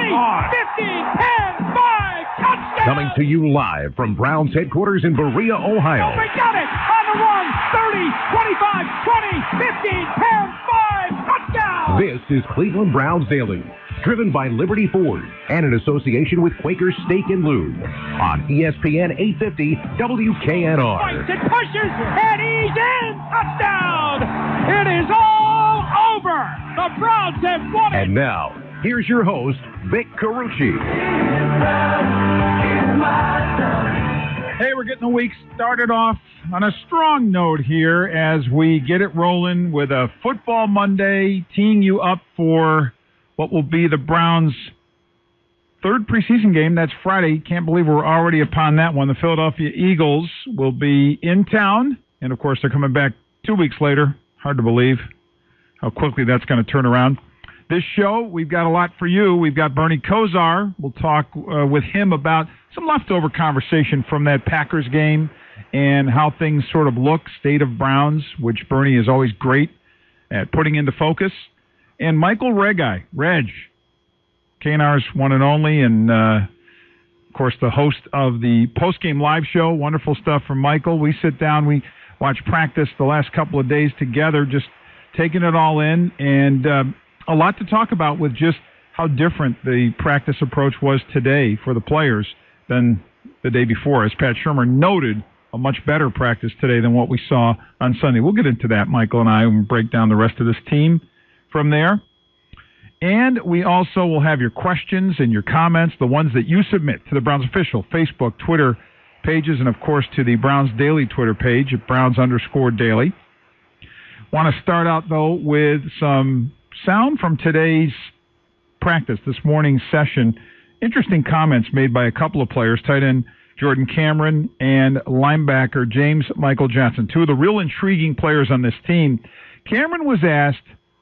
15, 10, 5, touchdown! Coming to you live from Browns headquarters in Berea, Ohio. Oh, we got it! On the run! 30, 25, 20, 15, 10, 5, touchdown! This is Cleveland Browns Daily, driven by Liberty Ford and in association with Quaker Steak and Lube on ESPN 850 WKNR. Fights and pushes, and he's in! Touchdown! It is all over! The Browns have won it! And now, here's your host, Vic Carucci. Hey, we're getting the week started off on a strong note here as we get it rolling with a football Monday, teeing you up for what will be the Browns' third preseason game. That's Friday. Can't believe we're already upon that one. The Philadelphia Eagles will be in town, and of course they're coming back 2 weeks later. Hard to believe how quickly that's going to turn around. This show, we've got a lot for you. We've got Bernie Kosar. We'll talk with him about some leftover conversation from that Packers game and how things sort of look, state of Browns, which Bernie is always great at putting into focus. And Michael Regi, Reg, KNR's one and only, and of course the host of the post-game live show. Wonderful stuff from Michael. We sit down, we watch practice the last couple of days together, just taking it all in, and a lot to talk about with just how different the practice approach was today for the players than the day before. As Pat Shurmur noted, a much better practice today than what we saw on Sunday. We'll get into that, Michael and I, and break down the rest of this team from there. And we also will have your questions and your comments, the ones that you submit to the Browns official Facebook, Twitter pages, and of course to the Browns Daily Twitter page at Browns_Daily. Want to start out, though, with some sound from today's practice, this morning's session. Interesting comments made by a couple of players, tight end Jordan Cameron and linebacker James Michael Johnson, two of the real intriguing players on this team. Cameron was asked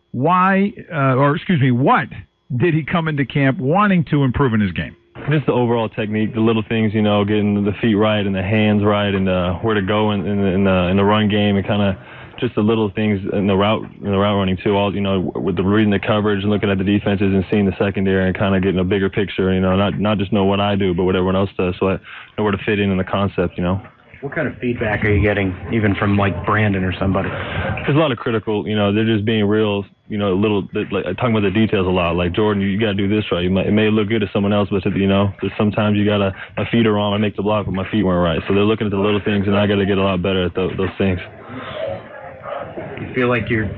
what did he come into camp wanting to improve in his game? Just the overall technique, the little things, getting the feet right and the hands right and where to go in the run game, and kind of just the little things in the route running too. All with the reading the coverage and looking at the defenses and seeing the secondary and kind of getting a bigger picture. Not just know what I do, but what everyone else does, so I know where to fit in the concept. What kind of feedback are you getting, even from like Brandon or somebody? There's a lot of critical. They're just being real. A little bit like talking about the details a lot. Like, Jordan, you got to do this right. It may look good to someone else, but sometimes you gotta. My feet are wrong. I make the block, but my feet weren't right. So they're looking at the little things, and I got to get a lot better at those things. You feel like you're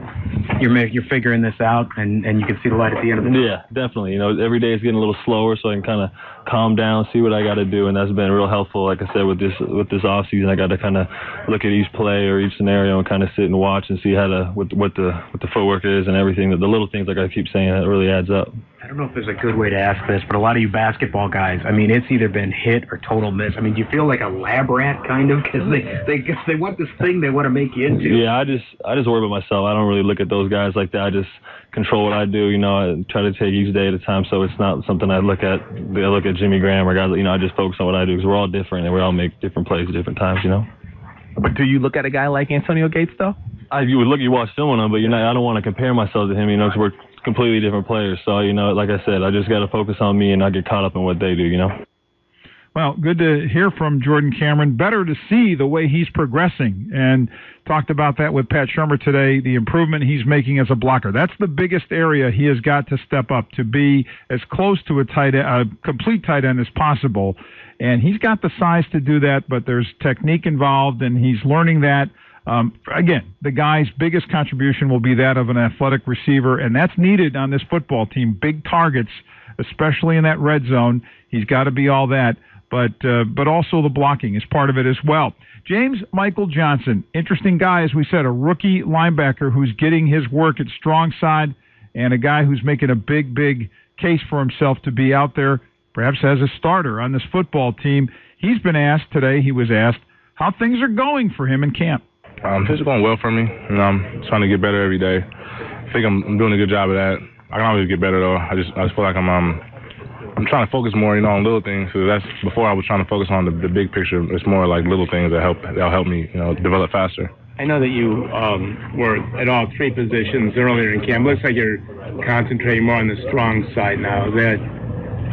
figuring this out, and you can see the light at the end of the tunnel. Yeah, definitely. Every day is getting a little slower, so I can kind of calm down, see what I got to do, and that's been real helpful. Like I said, with this off season, I got to kind of look at each play or each scenario and kind of sit and watch and see how what the footwork is and everything. The little things, like I keep saying, that really adds up. I don't know if there's a good way to ask this, but a lot of you basketball guys, it's either been hit or total miss. Do you feel like a lab rat kind of, because they want this thing they want to make you into? Yeah, I just worry about myself. I don't really look at those guys like that. I just control what I do. I try to take each day at a time, so it's not something I look at. I look at Jimmy Graham or guys. I just focus on what I do, because we're all different and we all make different plays at different times. But do you look at a guy like Antonio Gates though? You watch film on him, but I don't want to compare myself to him. Because we're completely different players. So like I said, I just got to focus on me and not get caught up in what they do. Well, good to hear from Jordan Cameron. Better to see the way he's progressing, and talked about that with Pat Shurmur today, the improvement he's making as a blocker. That's the biggest area he has got to step up to be as close to a complete tight end as possible. And he's got the size to do that, but there's technique involved, and he's learning that. Again, the guy's biggest contribution will be that of an athletic receiver, and that's needed on this football team. Big targets, especially in that red zone. He's got to be all that. But also the blocking is part of it as well. James Michael Johnson, interesting guy, as we said, a rookie linebacker who's getting his work at strong side, and a guy who's making a big case for himself to be out there, perhaps as a starter on this football team. He's been asked today, he was asked, how things are going for him in camp. Things are going well for me. I'm trying to get better every day. I think I'm doing a good job of that. I can always get better, though. I just feel like I'm trying to focus more, on little things. So that's before I was trying to focus on the big picture. It's more like little things that'll help me, develop faster. I know that you were at all three positions earlier in camp. Looks like you're concentrating more on the strong side now. Is that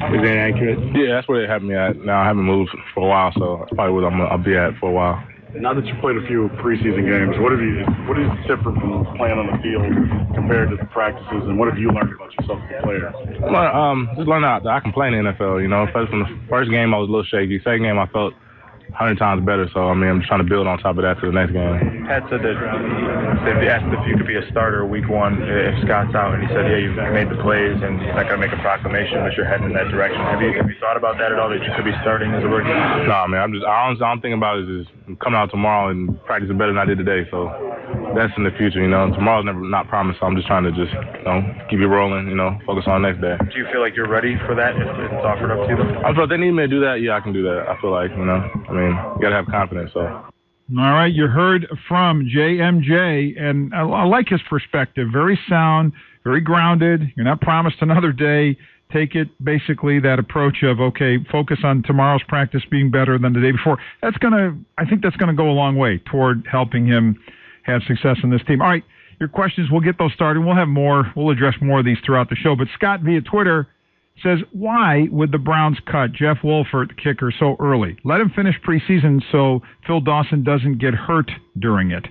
Is that accurate? Yeah, that's where they have me at. Now I haven't moved for a while, so that's probably where I'll be at for a while. Now that you've played a few preseason games, what is different from playing on the field compared to the practices, and what have you learned about yourself as a player? Well, just learning that I can play in the NFL. You know, from the first game I was a little shaky. Second game I felt 100 times better. So I mean, I'm just trying to build on top of that to the next game. Pat said that they asked if you could be a starter week 1 if Scott's out, and he said, yeah, you've made the plays, and he's not going to make a proclamation, but you're heading in that direction. Have you thought about that at all, that you could be starting as a rookie? No, man. All I'm thinking about is just coming out tomorrow and practicing better than I did today. So that's in the future. You know, tomorrow's not promised. So I'm just trying to keep it rolling. You know, focus on the next day. Do you feel like you're ready for that if it's offered up to you? I feel if they need me to do that, yeah, I can do that. I feel like, you know, I mean, you got to have confidence. So. All right, you heard from JMJ, and I like his perspective. Very sound, very grounded. You're not promised another day. Take it basically that approach of, okay, focus on tomorrow's practice being better than the day before. I think that's gonna go a long way toward helping him have success in this team. All right, your questions, we'll get those started. We'll have more. We'll address more of these throughout the show. But Scott via Twitter says, why would the Browns cut Jeff Wolford, the kicker, so early? Let him finish preseason so Phil Dawson doesn't get hurt during it.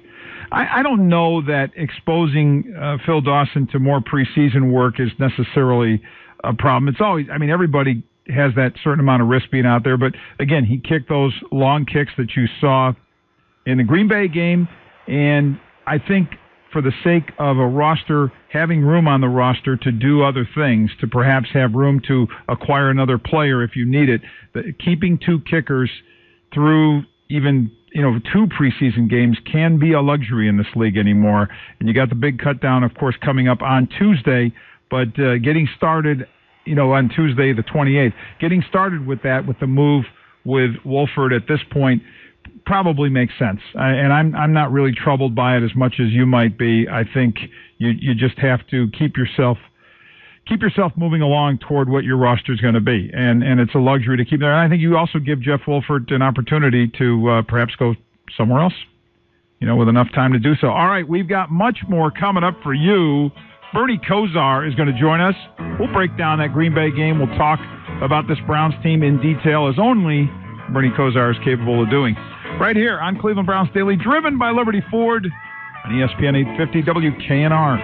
I don't know that exposing Phil Dawson to more preseason work is necessarily a problem. It's always, I mean, everybody has that certain amount of risk being out there. But, again, he kicked those long kicks that you saw in the Green Bay game. And I think for the sake of a roster, having room on the roster to do other things, to perhaps have room to acquire another player if you need it, keeping 2 kickers through even 2 preseason games can be a luxury in this league anymore. And you got the big cut down, of course, coming up on Tuesday, but getting started, on Tuesday the 28th, getting started with that, with the move with Wolford at this point, probably makes sense. And I'm not really troubled by it as much as you might be. I think you just have to keep yourself moving along toward what your roster is going to be. And it's a luxury to keep there. And I think you also give Jeff Wolford an opportunity to perhaps go somewhere else, with enough time to do so. All right, we've got much more coming up for you. Bernie Kosar is going to join us. We'll break down that Green Bay game. We'll talk about this Browns team in detail, as only Bernie Kosar is capable of doing. Right here on Cleveland Browns Daily, driven by Liberty Ford on ESPN 850 WKNR.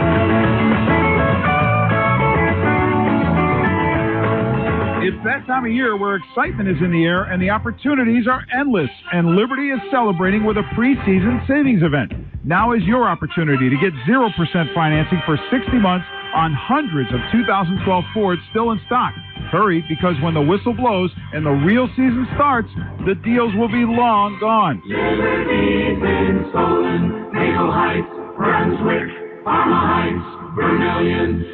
It's that time of year where excitement is in the air and the opportunities are endless, and Liberty is celebrating with a preseason savings event. Now is your opportunity to get 0% financing for 60 months on hundreds of 2012 Fords still in stock. Hurry, because when the whistle blows and the real season starts, the deals will be long gone. Liberty's in Solon, Maple Heights, Brunswick, Parma Heights, Vermilion,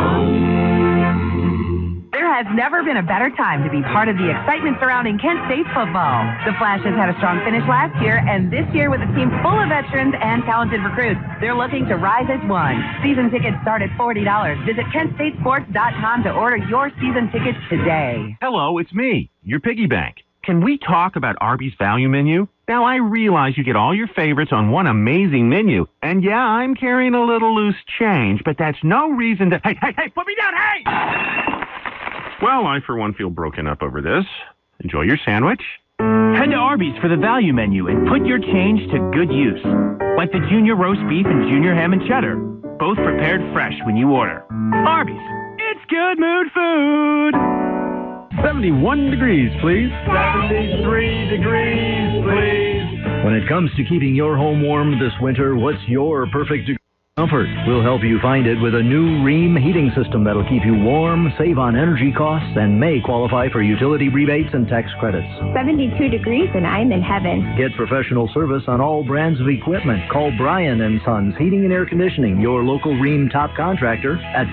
There has never been a better time to be part of the excitement surrounding Kent State football. The Flash has had a strong finish last year, and this year with a team full of veterans and talented recruits, they're looking to rise as one. Season tickets start at $40. Visit KentStateSports.com to order your season tickets today. Hello, it's me, your piggy bank. Can we talk about Arby's value menu? Now, I realize you get all your favorites on one amazing menu. And yeah, I'm carrying a little loose change, but that's no reason to... Hey, put me down, hey! Well, I, for one, feel broken up over this. Enjoy your sandwich. Head to Arby's for the value menu and put your change to good use. Like the junior roast beef and junior ham and cheddar. Both prepared fresh when you order. Arby's. It's good mood food. 71 degrees, please. 73 degrees, please. When it comes to keeping your home warm this winter, what's your perfect degree of comfort? We'll help you find it with a new Rheem heating system that'll keep you warm, save on energy costs, and may qualify for utility rebates and tax credits. 72 degrees and I'm in heaven. Get professional service on all brands of equipment. Call Brian & Sons Heating and Air Conditioning, your local Rheem top contractor, at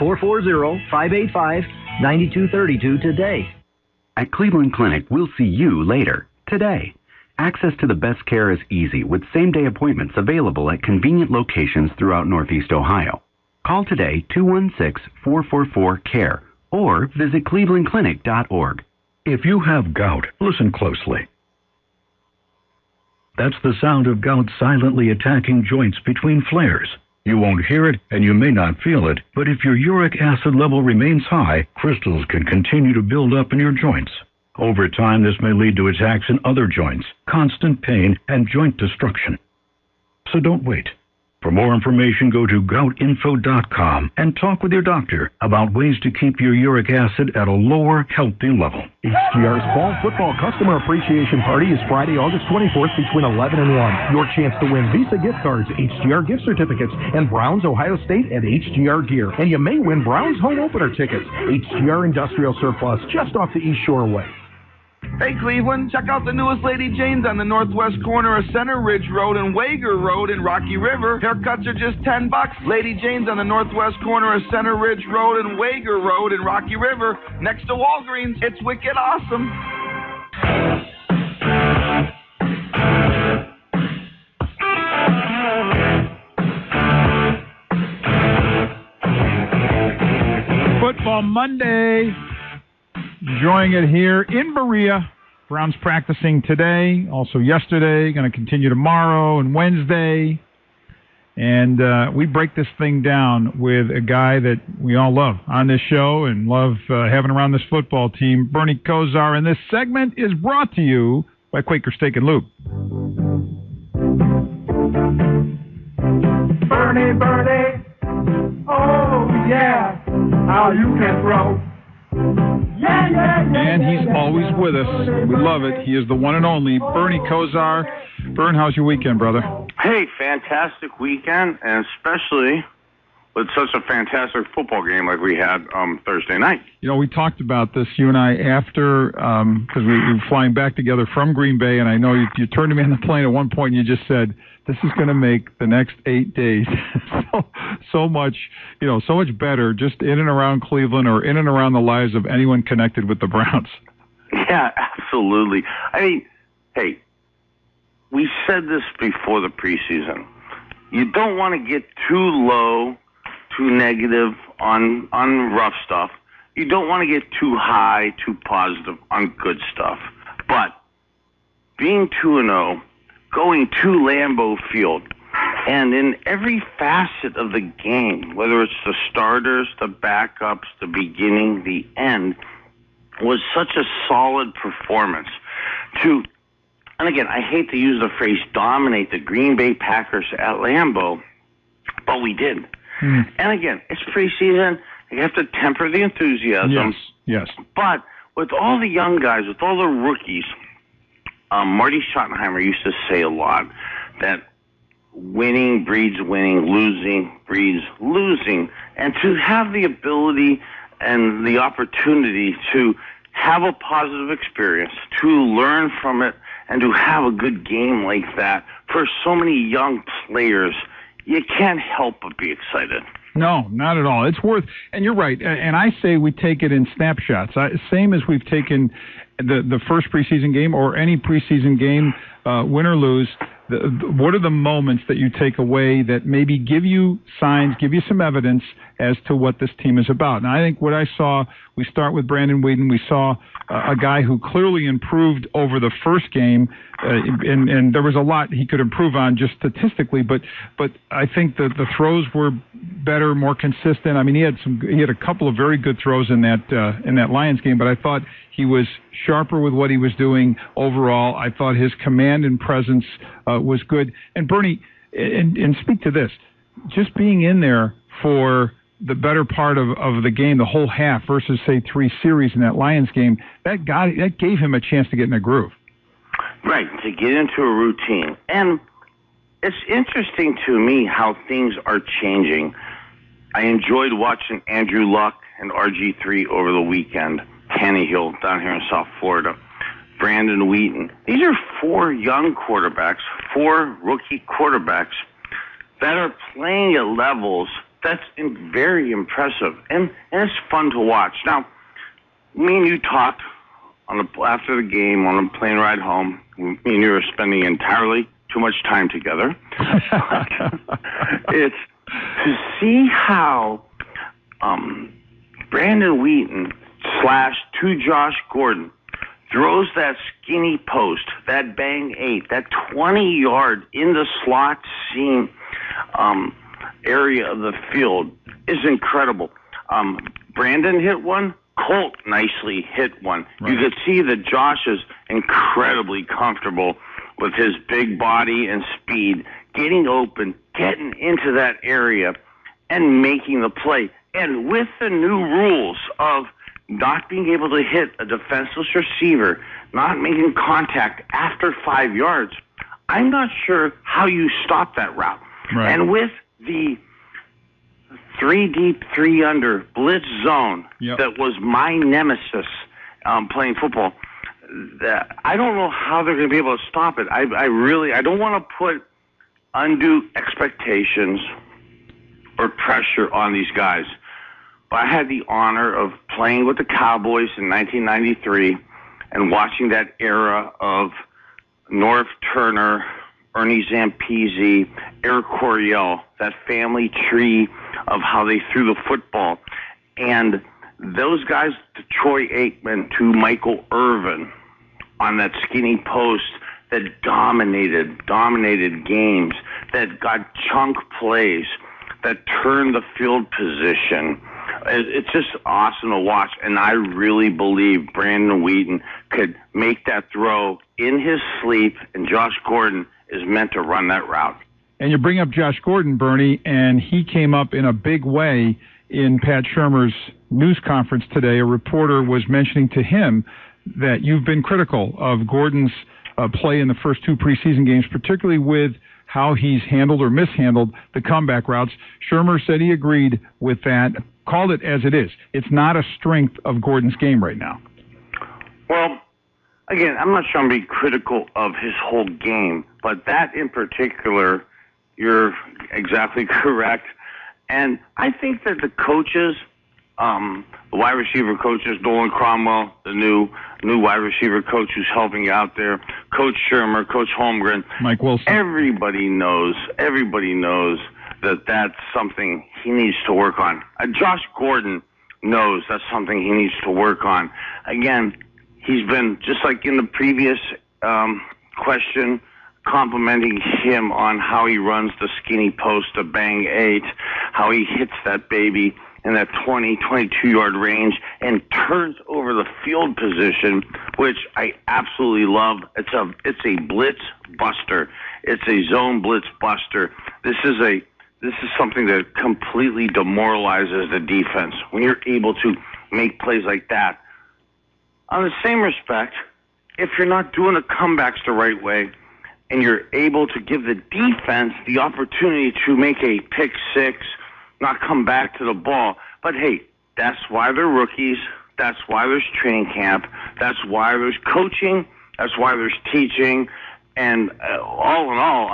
440-585-9232 today. At Cleveland Clinic, we'll see you later, today. Access to the best care is easy with same-day appointments available at convenient locations throughout Northeast Ohio. Call today 216-444-CARE or visit clevelandclinic.org. If you have gout, listen closely. That's the sound of gout silently attacking joints between flares. You won't hear it and you may not feel it, but if your uric acid level remains high, crystals can continue to build up in your joints. Over time, this may lead to attacks in other joints, constant pain, and joint destruction. So don't wait. For more information, go to goutinfo.com and talk with your doctor about ways to keep your uric acid at a lower, healthy level. HGR's Fall Football Customer Appreciation Party is Friday, August 24th between 11 and 1. Your chance to win Visa gift cards, HGR gift certificates, and Browns Ohio State and HGR gear. And you may win Browns home opener tickets. HGR Industrial Surplus, just off the East Shore Way. Hey, Cleveland, check out the newest Lady Jane's on the northwest corner of Center Ridge Road and Wager Road in Rocky River. Haircuts are just $10. Lady Jane's on the northwest corner of Center Ridge Road and Wager Road in Rocky River, next to Walgreens. It's wicked awesome. Football Monday. Enjoying it here in Berea. Browns practicing today, also yesterday, going to continue tomorrow and Wednesday. And we break this thing down with a guy that we all love on this show and love having around this football team, Bernie Kosar. And this segment is brought to you by Quaker Steak and Lube. Bernie, oh yeah, how you can throw. And he's always with us. We love it. He is the one and only Bernie Kosar. Bern, how's your weekend, brother? Hey, fantastic weekend, and especially with such a fantastic football game like we had Thursday night. You know, we talked about this, you and I, after, because we were flying back together from Green Bay, and I know you turned to me on the plane at one point and you just said, this is going to make the next 8 days so much better just in and around Cleveland or in and around the lives of anyone connected with the Browns. Yeah, absolutely. I mean, hey, we said this before the preseason. You don't want to get too low, too negative on rough stuff. You don't want to get too high, too positive on good stuff. But being 2-0, going to Lambeau Field, and in every facet of the game, whether it's the starters, the backups, the beginning, the end, was such a solid performance to, and again, I hate to use the phrase dominate the Green Bay Packers at Lambeau, but we did. And again, it's preseason. You have to temper the enthusiasm. Yes. But with all the young guys, with all the rookies, Marty Schottenheimer used to say a lot that winning breeds winning, losing breeds losing. And to have the ability and the opportunity to have a positive experience, to learn from it, and to have a good game like that for so many young players, you can't help but be excited. No, not at all. It's worth, and you're right. And I say we take it in snapshots. Same as we've taken the first preseason game or any preseason game, win or lose. What are the moments that you take away that maybe give you signs, give you some evidence as to what this team is about? And I think what I saw, we start with Brandon Weeden. We saw a guy who clearly improved over the first game, and there was a lot he could improve on just statistically. But I think that the throws were better, more consistent. I mean, he had a couple of very good throws in that Lions game, but I thought he was sharper with what he was doing overall. I thought his command and presence was good. And Bernie, and speak to this, just being in there for the better part of the game, the whole half versus say 3 series in that Lions game, that gave him a chance to get in a groove. Right, to get into a routine. And it's interesting to me how things are changing. I enjoyed watching Andrew Luck and RG3 over the weekend. Tannehill down here in South Florida, Brandon Weeden. These are 4 young quarterbacks, 4 rookie quarterbacks that are playing at levels that's very impressive, and it's fun to watch. Now, me and you talked after the game on a plane ride home. Me and you were spending entirely too much time together. It's to see how Brandon Weeden / to Josh Gordon throws that skinny post, that bang 8, that 20-yard in the slot seam, area of the field is incredible. Brandon hit one. Colt nicely hit one. Right. You could see that Josh is incredibly comfortable with his big body and speed, getting open, getting into that area, and making the play. And with the new rules of not being able to hit a defenseless receiver, not making contact after 5 yards, I'm not sure how you stop that route. Right. And with the 3 deep, 3 under blitz zone that was my nemesis playing football, I don't know how they're going to be able to stop it. I don't want to put undue expectations or pressure on these guys. But I had the honor of playing with the Cowboys in 1993 and watching that era of Norv Turner, Ernie Zampese, Eric Coryell, that family tree of how they threw the football. And those guys, to Troy Aikman, to Michael Irvin, on that skinny post that dominated games, that got chunk plays, that turned the field position. It's just awesome to watch, and I really believe Brandon Wheaton could make that throw in his sleep, and Josh Gordon is meant to run that route. And you bring up Josh Gordon, Bernie, and he came up in a big way in Pat Shurmur's news conference today. A reporter was mentioning to him that you've been critical of Gordon's play in the first 2 preseason games, particularly with how he's handled or mishandled the comeback routes. Shurmur said he agreed with that, called it as it is. It's not a strength of Gordon's game right now. Well, again, I'm not sure I'm being critical of his whole game, but that in particular, you're exactly correct. And I think that the coaches, the wide receiver coaches, Dolan Cromwell, the new wide receiver coach who's helping out there, Coach Shurmur, Coach Holmgren, Mike Wilson, everybody knows that that's something he needs to work on. Josh Gordon knows that's something he needs to work on. Again, he's been, just like in the previous question, complimenting him on how he runs the skinny post, the bang 8, how he hits that baby in that 20, 22-yard range and turns over the field position, which I absolutely love. It's a blitz buster. It's a zone blitz buster. This is something that completely demoralizes the defense when you're able to make plays like that. On the same respect, if you're not doing the comebacks the right way and you're able to give the defense the opportunity to make a pick 6, not come back to the ball. But hey, that's why they're rookies. That's why there's training camp. That's why there's coaching. That's why there's teaching. And all in all,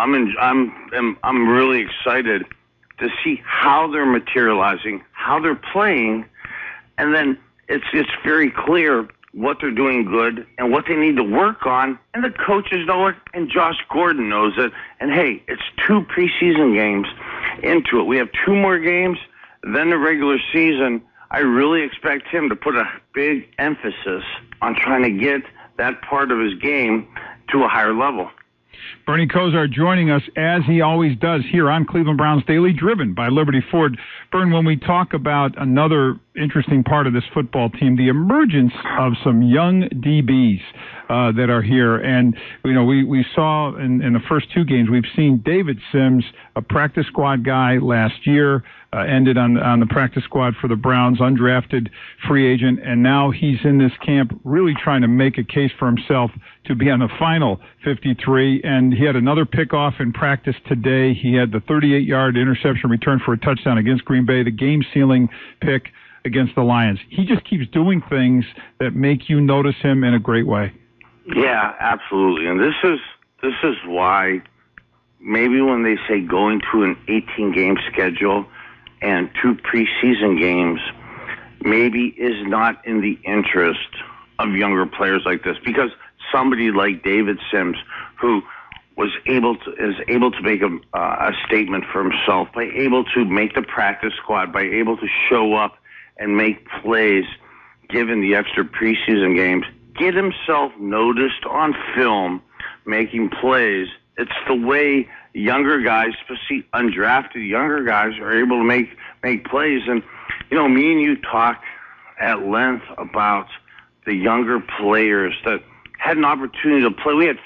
I'm really excited to see how they're materializing, how they're playing, and then it's very clear what they're doing good and what they need to work on, and the coaches know it, and Josh Gordon knows it. And hey, it's 2 preseason games into it. We have 2 more games, then the regular season. I really expect him to put a big emphasis on trying to get that part of his game to a higher level. Bernie Kosar joining us, as he always does, here on Cleveland Browns Daily, driven by Liberty Ford. Bern, when we talk about another interesting part of this football team, the emergence of some young DBs that are here. And, you know, we saw in the first 2 games, we've seen David Sims, a practice squad guy last year, ended on the practice squad for the Browns, undrafted free agent, and now he's in this camp really trying to make a case for himself to be on the final 53. And he had another pickoff in practice today. He had the 38-yard interception return for a touchdown against Green Bay, the game-sealing pick against the Lions. He just keeps doing things that make you notice him in a great way. Yeah, absolutely. And this is why maybe when they say going to an 18-game schedule and 2 preseason games maybe is not in the interest of younger players like this, because somebody like David Sims, who is able to make a statement for himself, by able to make the practice squad, by able to show up and make plays given the extra preseason games, get himself noticed on film making plays. It's the way younger guys, especially undrafted younger guys, are able to make plays. And, me and you talked at length about the younger players that had an opportunity to play. We had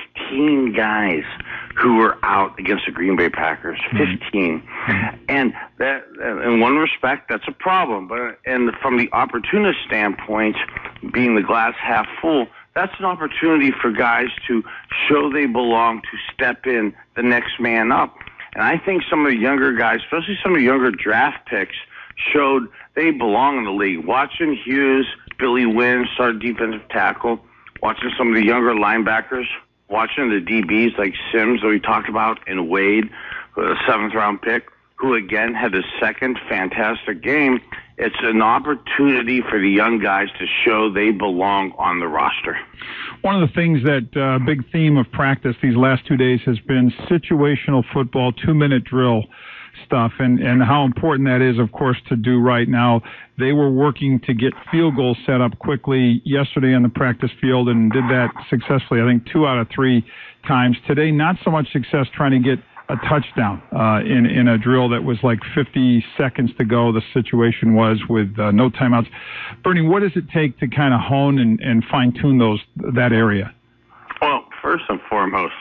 15 guys who were out against the Green Bay Packers. 15. And that, in one respect, that's a problem. And from the opportunist standpoint, being the glass half full, that's an opportunity for guys to show they belong, to step in the next man up. And I think some of the younger guys, especially some of the younger draft picks, showed they belong in the league. Watching Hughes, Billy Wynn start defensive tackle, watching some of the younger linebackers, watching the DBs like Sims that we talked about, and Wade, a seventh-round pick, who again had a second fantastic game. It's an opportunity for the young guys to show they belong on the roster. One of the things that big theme of practice these last 2 days has been situational football, 2-minute drill stuff, and how important that is, of course, to do right now. They were working to get field goals set up quickly yesterday on the practice field and did that successfully, I think, 2 out of 3 times. Today, not so much success trying to get a touchdown in a drill that was like 50 seconds to go. The situation was with no timeouts. Bernie, what does it take to kind of hone and fine-tune that area? Well, first and foremost,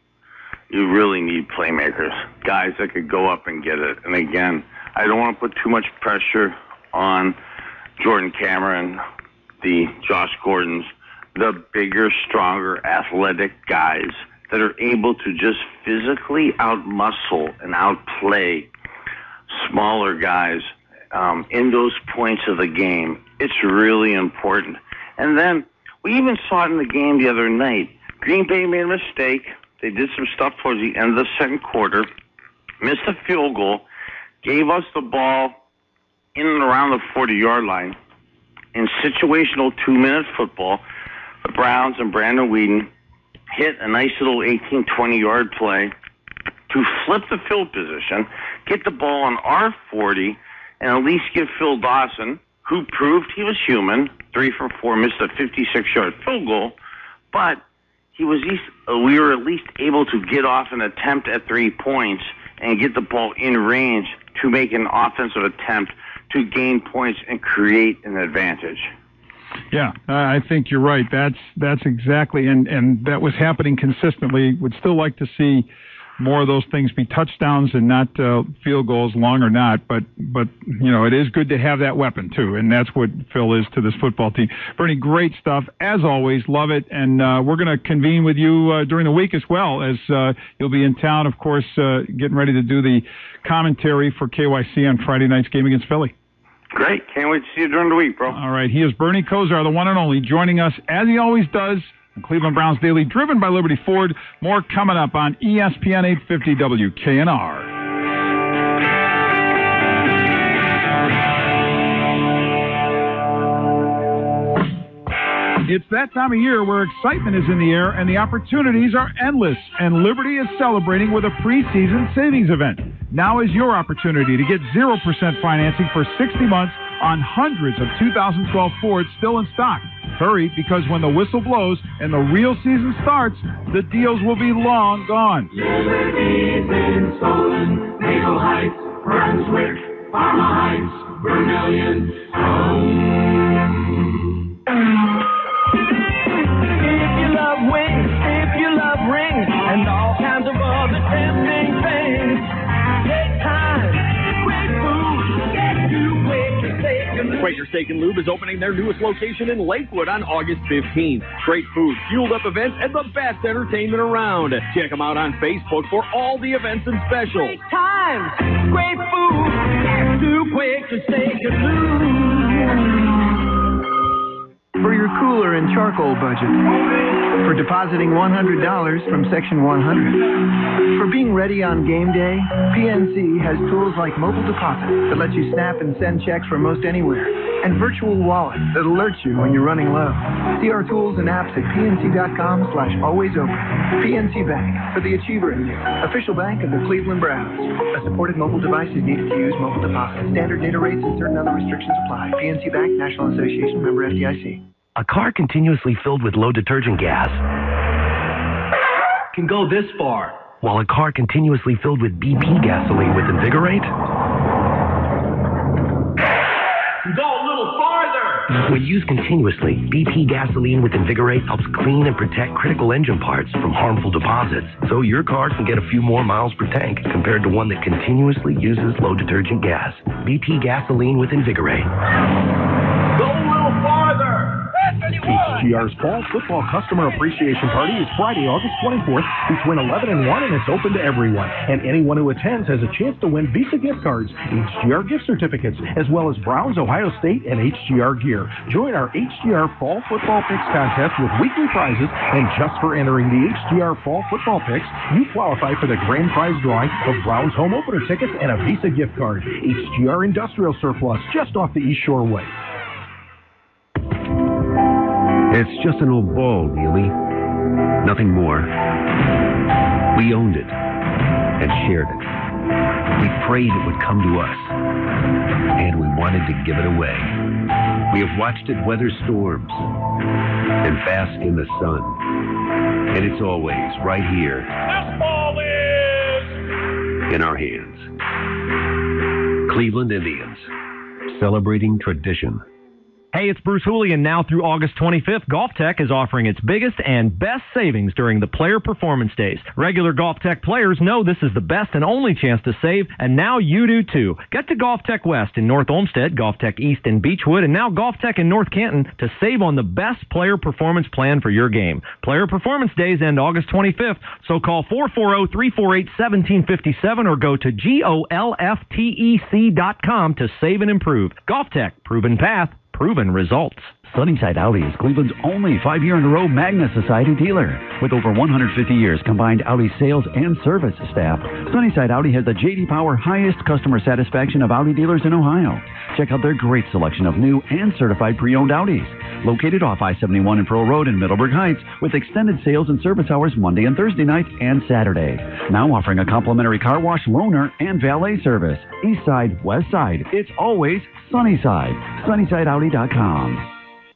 you really need playmakers, guys that could go up and get it. And again, I don't want to put too much pressure on Jordan Cameron, the Josh Gordons, the bigger, stronger, athletic guys that are able to just physically outmuscle and outplay smaller guys in those points of the game. It's really important. And then we even saw it in the game the other night. Green Bay made a mistake. They did some stuff towards the end of the second quarter, missed a field goal, gave us the ball in and around the 40-yard line. In situational 2-minute football, the Browns and Brandon Weeden hit a nice little 18, 20-yard play to flip the field position, get the ball on our 40, and at least give Phil Dawson, who proved he was human, 3 for 4, missed a 56-yard field goal, but we were at least able to get off an attempt at 3 points and get the ball in range to make an offensive attempt to gain points and create an advantage. Yeah, I think you're right. That's exactly, and that was happening consistently. Would still like to see more of those things be touchdowns and not field goals, long or not. But it is good to have that weapon too, and that's what Phil is to this football team. Bernie, great stuff as always. Love it, and we're going to convene with you during the week as well, as you'll be in town, of course, getting ready to do the commentary for KYC on Friday night's game against Philly. Great. Can't wait to see you during the week, bro. All right. He is Bernie Kosar, the one and only, joining us as he always does on Cleveland Browns Daily, driven by Liberty Ford. More coming up on ESPN 850 WKNR. It's that time of year where excitement is in the air and the opportunities are endless, and Liberty is celebrating with a preseason savings event. Now is your opportunity to get 0% financing for 60 months on hundreds of 2012 Fords still in stock. Hurry, because when the whistle blows and the real season starts, the deals will be long gone. Liberty's in Solon, Maple Heights, Brunswick, Parma Heights, Vermillion, If you love wings, if you love rings, and all kinds of other tempting things, take time, quick food, get to Quaker Steak and Lube. Quaker Steak and Lube is opening their newest location in Lakewood on August 15th. Great food, fueled up events, and the best entertainment around. Check them out on Facebook for all the events and specials. Great times, great food, get to Quaker Steak and Lube. For your cooler and charcoal budget. For depositing $100 from Section 100. For being ready on game day, PNC has tools like mobile deposit that lets you snap and send checks from most anywhere, and virtual wallet that alerts you when you're running low. See our tools and apps at pnc.com/alwaysopen. PNC Bank, for the achiever in you. Official bank of the Cleveland Browns. A supported mobile device is needed to use mobile deposit. Standard data rates and certain other restrictions apply. PNC Bank, National Association, member FDIC. A car continuously filled with low detergent gas can go this far. while a car continuously filled with BP gasoline with Invigorate? Go a little farther! When used continuously, BP gasoline with Invigorate helps clean and protect critical engine parts from harmful deposits, so your car can get a few more miles per tank compared to one that continuously uses low detergent gas. BP gasoline with Invigorate. Go a little farther! HGR's Fall Football Customer Appreciation Party is Friday, August 24th between 11 and 1, and it's open to everyone. And anyone who attends has a chance to win Visa gift cards, HGR gift certificates, as well as Browns, Ohio State, and HGR gear. Join our HGR Fall Football Picks contest with weekly prizes, and just for entering the HGR Fall Football Picks, you qualify for the grand prize drawing of Browns home opener tickets and a Visa gift card. HGR Industrial Surplus, just off the East Shore Way. It's just an old ball, Neely. Nothing more. We owned it and shared it. We prayed it would come to us, and we wanted to give it away. We have watched it weather storms and bask in the sun, and it's always right here in our hands. Cleveland Indians, celebrating tradition. Hey, it's Bruce Hooley, and now through August 25th, GolfTech is offering its biggest and best savings during the Player Performance Days. Regular GolfTech players know this is the best and only chance to save, and now you do too. Get to GolfTech West in North Olmsted, GolfTech East in Beechwood, and now GolfTech in North Canton to save on the best player performance plan for your game. Player Performance Days end August 25th, so call 440-348-1757 or go to golftec.com to save and improve. GolfTech, proven path, proven results. Sunnyside Audi is Cleveland's only 5-year-in-a-row Magna Society dealer. With over 150 years combined Audi sales and service staff, Sunnyside Audi has the J.D. Power highest customer satisfaction of Audi dealers in Ohio. Check out their great selection of new and certified pre-owned Audis. Located off I-71 and Pearl Road in Middleburg Heights, with extended sales and service hours Monday and Thursday nights and Saturday. Now offering a complimentary car wash, loaner, and valet service. East Side, West Side, it's always Sunnyside. SunnysideAudi.com.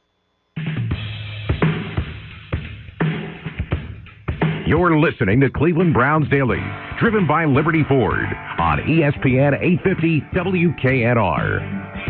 You're listening to Cleveland Browns Daily, driven by Liberty Ford on ESPN 850 WKNR.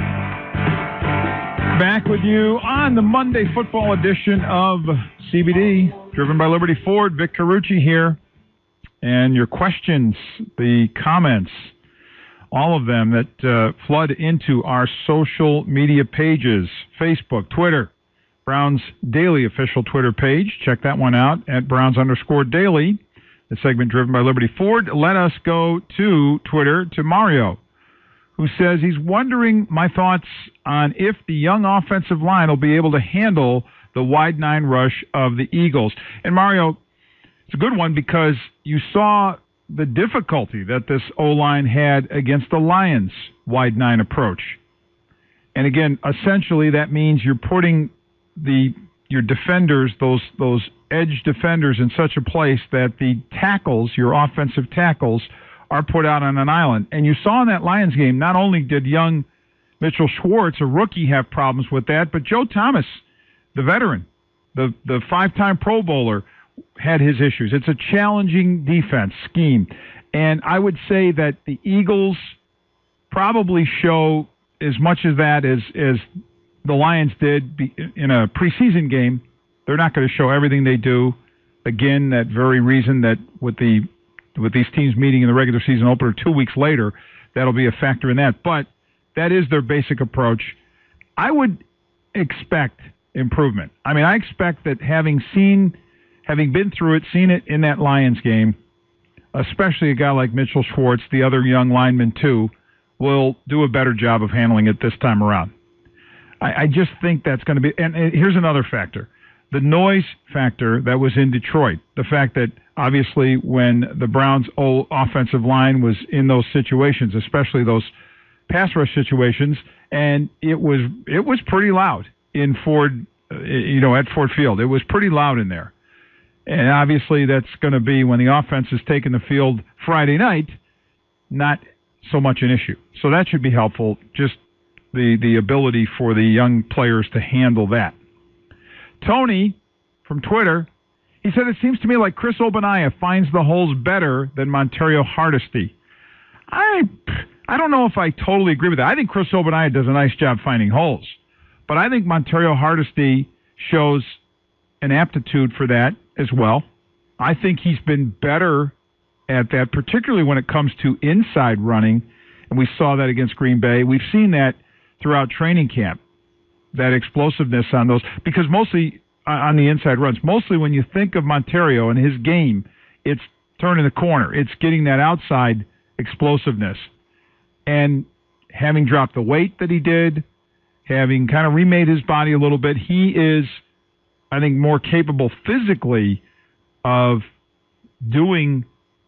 Back with you on the Monday football edition of CBD, driven by Liberty Ford. Vic Carucci here. And your questions, the comments, all of them that flood into our social media pages, Facebook, Twitter. Browns Daily official Twitter page. Check that one out at Browns_Daily. The segment driven by Liberty Ford. Let us go to Twitter to Mario, who says he's wondering my thoughts on if the young offensive line will be able to handle the wide nine rush of the Eagles. And Mario, it's a good one because you saw the difficulty that this O-line had against the Lions' wide nine approach. And again, essentially that means you're putting your defenders, those edge defenders, in such a place that the tackles, your offensive tackles, are put out on an island. And you saw in that Lions game, not only did young Mitchell Schwartz, a rookie, have problems with that, but Joe Thomas, the veteran, the 5-time Pro Bowler, had his issues. It's a challenging defense scheme. And I would say that the Eagles probably show as much of that as the Lions did in a preseason game. They're not going to show everything they do. Again, that very reason that with these teams meeting in the regular season opener 2 weeks later, that'll be a factor in that. But that is their basic approach. I would expect improvement. I mean, I expect that having been through it, seen it in that Lions game, especially a guy like Mitchell Schwartz, the other young lineman too, will do a better job of handling it this time around. I just think that's going to be, and here's another factor, the noise factor that was in Detroit. The fact that obviously when the Browns' offensive line was in those situations, especially those pass rush situations, and it was pretty loud in Ford, at Ford Field. It was pretty loud in there. And obviously that's going to be, when the offense is taking the field Friday night, not so much an issue. So that should be helpful, just the ability for the young players to handle that. Tony from Twitter, he He said, it seems to me like Chris Ogbonnaya finds the holes better than Montario Hardesty. I don't know if I totally agree with that. I think Chris Ogbonnaya does a nice job finding holes. But I think Montario Hardesty shows an aptitude for that as well. I think he's been better at that, particularly when it comes to inside running, and we saw that against Green Bay. We've seen that throughout training camp, that explosiveness on those, because mostly on the inside runs, mostly when you think of Montario and his game, it's turning the corner. It's getting that outside explosiveness. And having dropped the weight that he did, having kind of remade his body a little bit, he is, I think, more capable physically of doing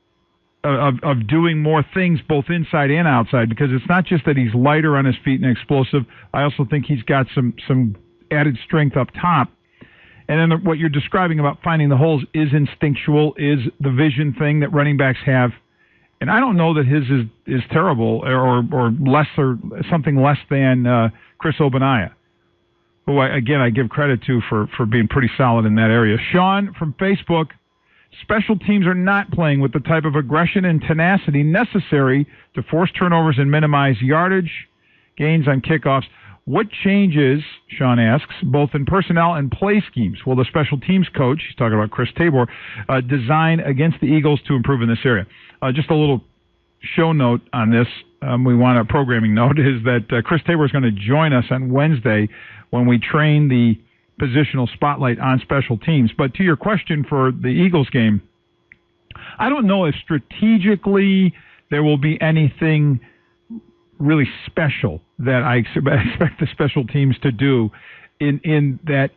more things both inside and outside, because it's not just that he's lighter on his feet and explosive. I also think he's got some added strength up top. And then what you're describing about finding the holes is instinctual, is the vision thing that running backs have. And I don't know that his is terrible or less or something less than Chris Ogbonnaya, who I give credit to for being pretty solid in that area. Sean from Facebook, special teams are not playing with the type of aggression and tenacity necessary to force turnovers and minimize yardage gains on kickoffs. What changes, Sean asks, both in personnel and play schemes, will the special teams coach, he's talking about Chris Tabor, design against the Eagles to improve in this area? Just a little show note on this. We want a programming note, is that Chris Tabor is going to join us on Wednesday when we train the positional spotlight on special teams. But to your question for the Eagles game, I don't know if strategically there will be anything really special that I expect the special teams to do, in that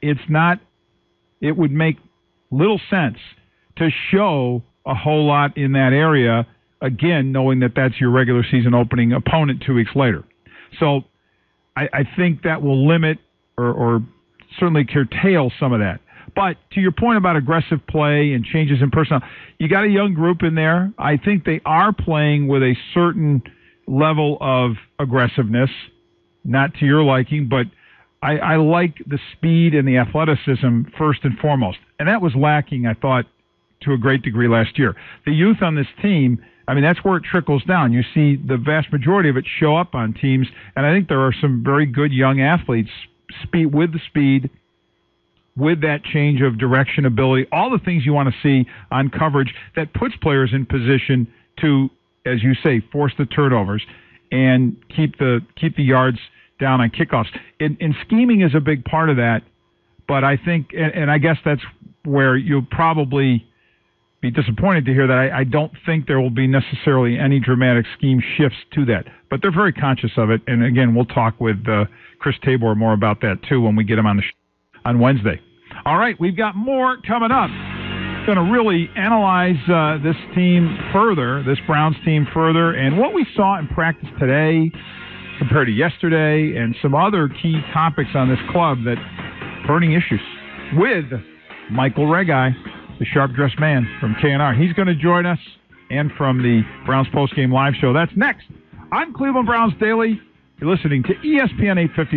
it would make little sense to show a whole lot in that area, again, knowing that that's your regular season opening opponent 2 weeks later. So I think that will limit or certainly curtail some of that. But to your point about aggressive play and changes in personnel, you got a young group in there. I think they are playing with a certain level of aggressiveness, not to your liking, but I like the speed and the athleticism first and foremost. And that was lacking, I thought, to a great degree last year. The youth on this team, I mean, that's where it trickles down. You see the vast majority of it show up on teams, and I think there are some very good young athletes with the speed, with that change of direction ability, all the things you want to see on coverage that puts players in position to, as you say, force the turnovers and keep the yards down on kickoffs. And scheming is a big part of that, but I think, and I guess that's where you'll probably be disappointed to hear that I don't think there will be necessarily any dramatic scheme shifts to that. But they're very conscious of it, and again, we'll talk with Chris Tabor more about that too when we get him on the on Wednesday. All right, we've got more coming up. Going to really analyze this team further, this Browns team further, and what we saw in practice today compared to yesterday, and some other key topics on this club that burning issues with Michael Regai, the sharp-dressed man from KNR. He's going to join us, and from the Browns postgame live show. That's next on Cleveland Browns Daily. You're listening to ESPN 850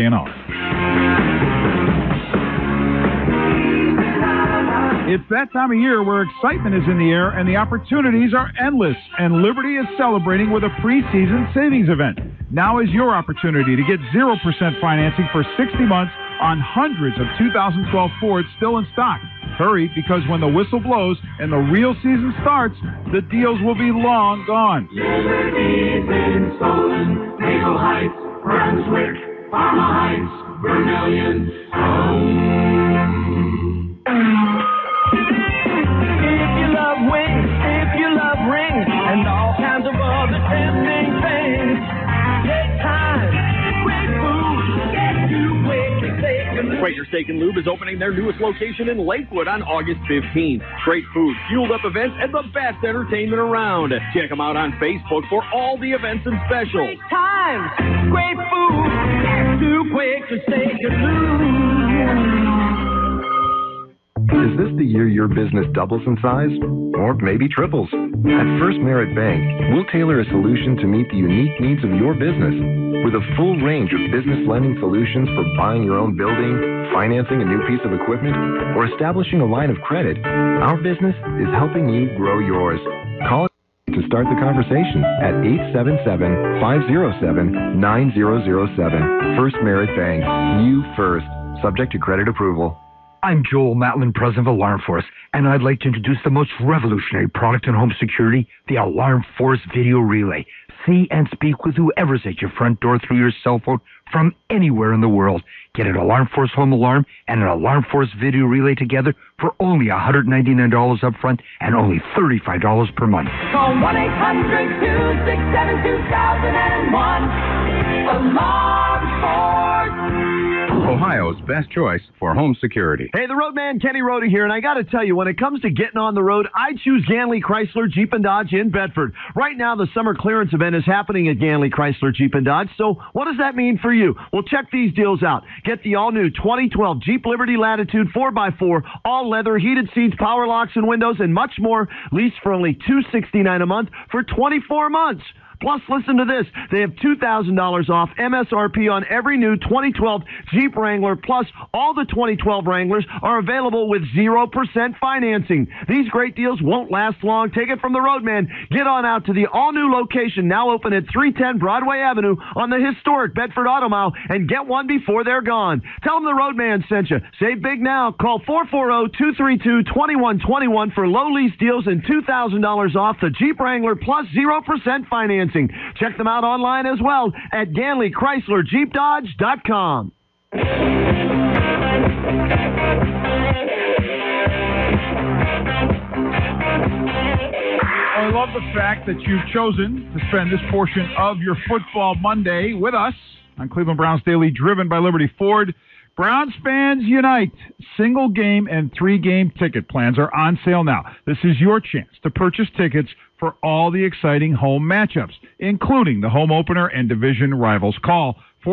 WKNR. It's that time of year where excitement is in the air and the opportunities are endless, and Liberty is celebrating with a preseason savings event. Now is your opportunity to get 0% financing for 60 months on hundreds of 2012 Fords still in stock. Hurry, because when the whistle blows and the real season starts, the deals will be long gone. Liberty's in Solon, Maple Heights, Brunswick, Parma Heights, Vermillion, If you love wings, if you love rings, and all kinds of other tempting things, take time, great food, get to Quaker Steak and Lube. Quaker Steak and Lube is opening their newest location in Lakewood on August 15th. Great food, fueled up events, and the best entertainment around. Check them out on Facebook for all the events and specials. Great times, great food, get to Quaker Steak and Lube. Is this the year your business doubles in size? Or maybe triples? At First Merit Bank, we'll tailor a solution to meet the unique needs of your business. With a full range of business lending solutions for buying your own building, financing a new piece of equipment, or establishing a line of credit, our business is helping you grow yours. Call us to start the conversation at 877-507-9007. First Merit Bank. You first. Subject to credit approval. I'm Joel Matlin, president of Alarm Force, and I'd like to introduce the most revolutionary product in home security, the Alarm Force Video Relay. See and speak with whoever's at your front door through your cell phone from anywhere in the world. Get an Alarm Force home alarm and an Alarm Force Video Relay together for only $199 up front and only $35 per month. Call 1-800-267-2001. Alarm Force. Ohio's best choice for home security. Hey, the Roadman, Kenny Rhoda here, and I got to tell you, when it comes to getting on the road, I choose Ganley Chrysler Jeep and Dodge in Bedford. Right now, the summer clearance event is happening at Ganley Chrysler Jeep and Dodge, so what does that mean for you? Well, check these deals out. Get the all-new 2012 Jeep Liberty Latitude 4x4, all leather, heated seats, power locks and windows, and much more. Lease for only $269 a month for 24 months. Plus, listen to this. They have $2,000 off MSRP on every new 2012 Jeep Wrangler. Plus, all the 2012 Wranglers are available with 0% financing. These great deals won't last long. Take it from the Roadman. Get on out to the all-new location now open at 310 Broadway Avenue on the historic Bedford Auto Mile and get one before they're gone. Tell them the Roadman sent you. Save big now. Call 440-232-2121 for low lease deals and $2,000 off the Jeep Wrangler plus 0% financing. Check them out online as well at GanleyChryslerJeepDodge.com. I love the fact that you've chosen to spend this portion of your Football Monday with us on Cleveland Browns Daily, driven by Liberty Ford. Browns fans unite. Single game and 3-game ticket plans are on sale now. This is your chance to purchase tickets for all the exciting home matchups, including the home opener and division rivals. Call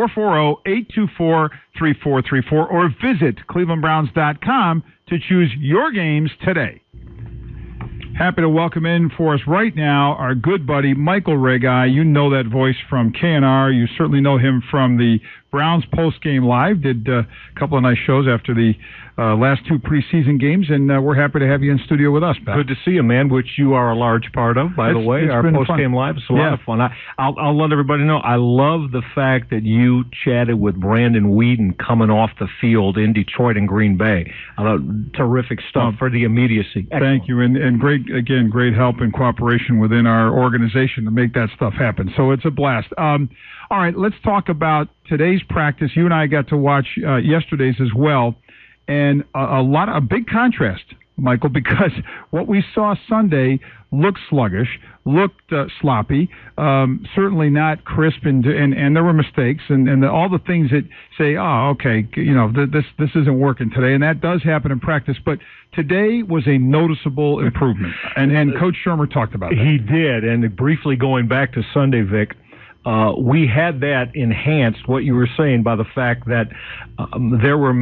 440-824-3434 or visit clevelandbrowns.com to choose your games today. Happy to welcome in for us right now our good buddy Michael Regai. You know that voice from KNR. You certainly know him from the Browns post-game live. Did a couple of nice shows after the last 2 preseason games, and we're happy to have you in studio with us, Pat. Good to see you, man, which you are a large part of, by the way. Our post-game live. It's a lot of fun. I'll let everybody know, I love the fact that you chatted with Brandon Whedon coming off the field in Detroit and Green Bay. Terrific stuff for the immediacy. Excellent. Thank you, and great help and cooperation within our organization to make that stuff happen. So it's a blast. All right, let's talk about today's practice. You and I got to watch yesterday's as well. And a big contrast, Michael, because what we saw Sunday looked sluggish, looked sloppy, certainly not crisp, and there were mistakes, and all the things that say, oh, okay, this isn't working today, and that does happen in practice. But today was a noticeable improvement, and Coach Shermer talked about that. He did, and briefly going back to Sunday, Vic. We had that enhanced, what you were saying, by the fact that there were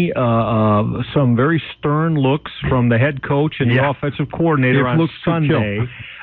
some very stern looks from the head coach and the offensive coordinator on Sunday.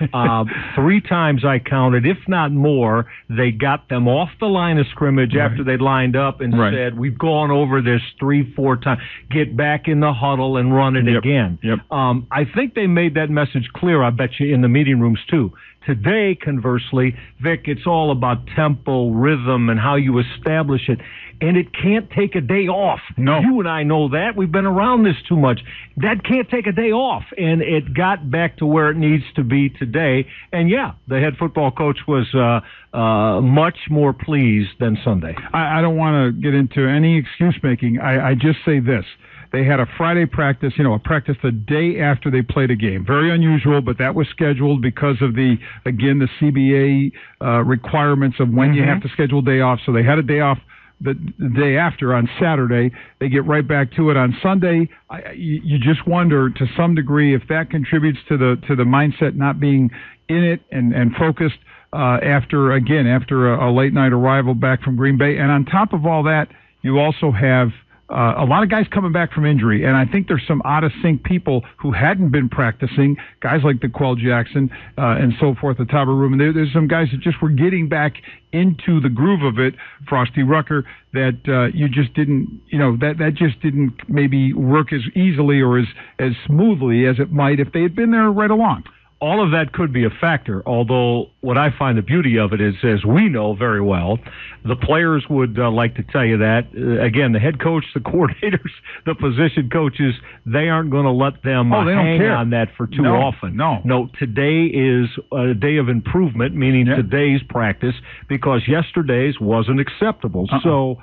3 times I counted, if not more, they got them off the line of scrimmage after they lined up and said, we've gone over this 3-4 times. Get back in the huddle and run it again. I think they made that message clear, I bet you, in the meeting rooms too. Today, conversely, Vic, it's all about tempo, rhythm, and how you establish it. And it can't take a day off. No. You and I know that. We've been around this too much. That can't take a day off. And it got back to where it needs to be today. And, the head football coach was much more pleased than Sunday. I don't want to get into any excuse-making. I just say this. They had a Friday practice, a practice the day after they played a game. Very unusual, but that was scheduled because of the CBA requirements of when you have to schedule a day off. So they had a day off the day after on Saturday. They get right back to it on Sunday. You just wonder to some degree if that contributes to the mindset not being in it and focused after a late night arrival back from Green Bay. And on top of all that, you also have a lot of guys coming back from injury, and I think there's some out-of-sync people who hadn't been practicing, guys like DeQuell Jackson and so forth, the Taba Rubin. There's some guys that just were getting back into the groove of it, Frosty Rucker, that you just didn't, that just didn't maybe work as easily or as smoothly as it might if they had been there right along. All of that could be a factor, although what I find the beauty of it is, as we know very well, the players would like to tell you that. Again, the head coach, the coordinators, the position coaches, they aren't going to let them hang on that for too often. No, today is a day of improvement, meaning today's practice, because yesterday's wasn't acceptable. So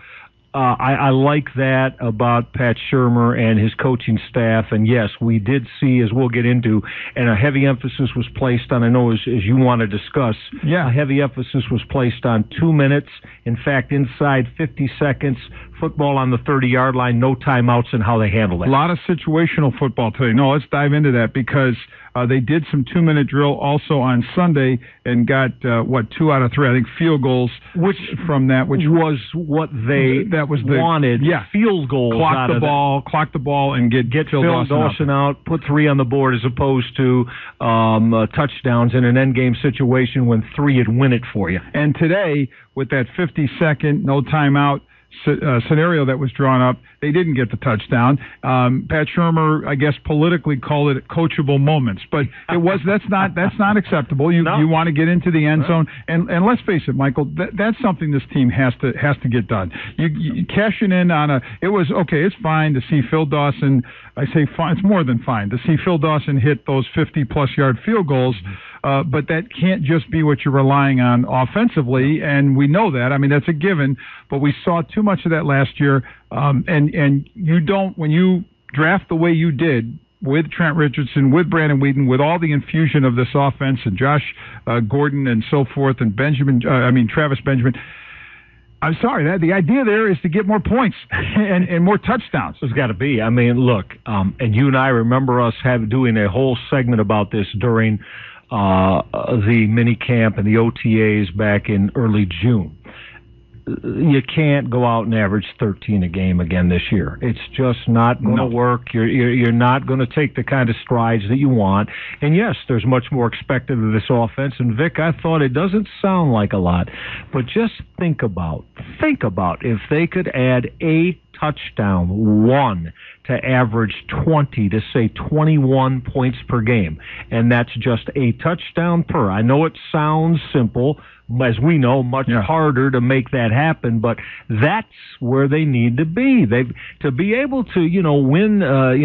I like that about Pat Shurmur and his coaching staff. And yes, we did see, as we'll get into, and a heavy emphasis was placed on, I know as you want to discuss, a heavy emphasis was placed on 2 minutes. In fact, inside 50 seconds, football on the 30-yard line, no timeouts, and how they handle that. A lot of situational football today. No, let's dive into that because they did some 2-minute drill also on Sunday and got, 2 out of 3, I think, field goals from that, which was what they wanted. Field goals clock the ball, and get Phil Dawson out, put 3 on the board as opposed to touchdowns in an endgame situation when 3 would win it for you. And today, with that 50-second, no timeout scenario that was drawn up, they didn't get the touchdown. Pat Shurmur, I guess, politically called it coachable moments, but that's not acceptable. You want to get into the end zone, and let's face it, Michael, that's something this team has to get done. You cashing in on it's fine to see Phil Dawson. I say fine, it's more than fine to see Phil Dawson hit those 50-plus yard field goals. But that can't just be what you're relying on offensively, and we know that. I mean, that's a given, but we saw too much of that last year, and you don't, when you draft the way you did with Trent Richardson, with Brandon Weeden, with all the infusion of this offense, and Josh Gordon and so forth, and Travis Benjamin, I'm sorry, the idea there is to get more points and more touchdowns. It's got to be. I mean, look, and you and I remember us doing a whole segment about this during the mini camp and the OTAs back in early June. You can't go out and average 13 a game again this year. It's just not going to work. You're not going to take the kind of strides that you want. And yes, there's much more expected of this offense. And Vic, I thought it doesn't sound like a lot, but just think about if they could add a touchdown, 1, to average 20 to say 21 points per game, and that's just a touchdown per. I know it sounds simple, as we know, much harder to make that happen, but that's where they need to be. To be able to, win,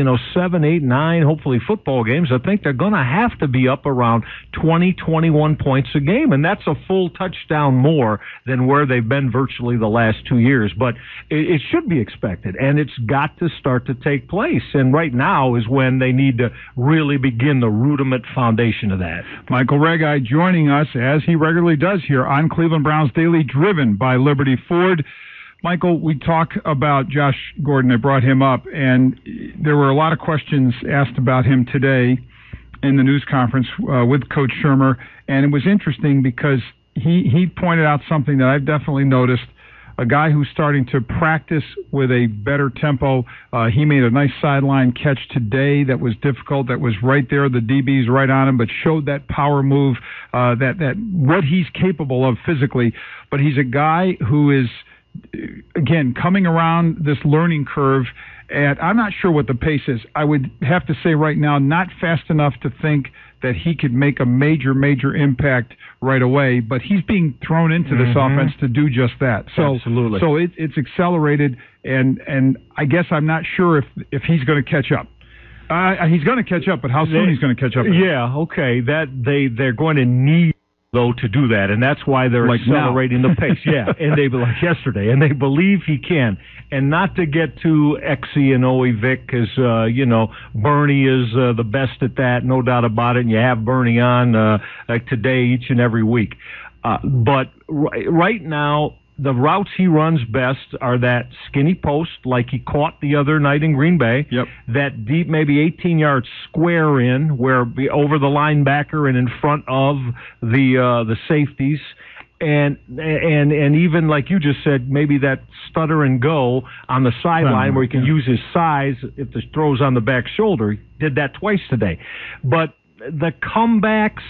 7, 8, 9, hopefully football games, I think they're going to have to be up around 20, 21 points a game, and that's a full touchdown more than where they've been virtually the last 2 years. But it should be expected, and it's got to start to take place, and right now is when they need to really begin the rudiment foundation of that. Michael Regai joining us, as he regularly does here on Cleveland Browns Daily, driven by Liberty Ford. Michael, we talk about Josh Gordon. I brought him up, and there were a lot of questions asked about him today in the news conference with Coach Shurmur, and it was interesting because he pointed out something that I've definitely noticed. A guy who's starting to practice with a better tempo. He made a nice sideline catch today that was difficult, that was right there, the DB's right on him, but showed that power move, that what he's capable of physically. But he's a guy who is, again, coming around this learning curve at, I'm not sure what the pace is. I would have to say right now, not fast enough to think that he could make a major impact right away, but he's being thrown into this offense to do just that. So, absolutely. So it's accelerated, and I guess I'm not sure if he's going to catch up. He's going to catch up, but how soon he's going to catch up? Yeah, okay. That they're going to need, though, to do that, and that's why they're accelerating the pace. Yeah, and they like yesterday, and they believe he can. And not to get too Xy and Oe Vic, because Bernie is the best at that, no doubt about it. And you have Bernie on like today, each and every week. But right now, the routes he runs best are that skinny post, like he caught the other night in Green Bay. Yep. That deep, maybe 18-yard square in, where over the linebacker and in front of the safeties. And even like you just said, maybe that stutter and go on the sideline where he can use his size if the throw's on the back shoulder. He did that twice today. But the comebacks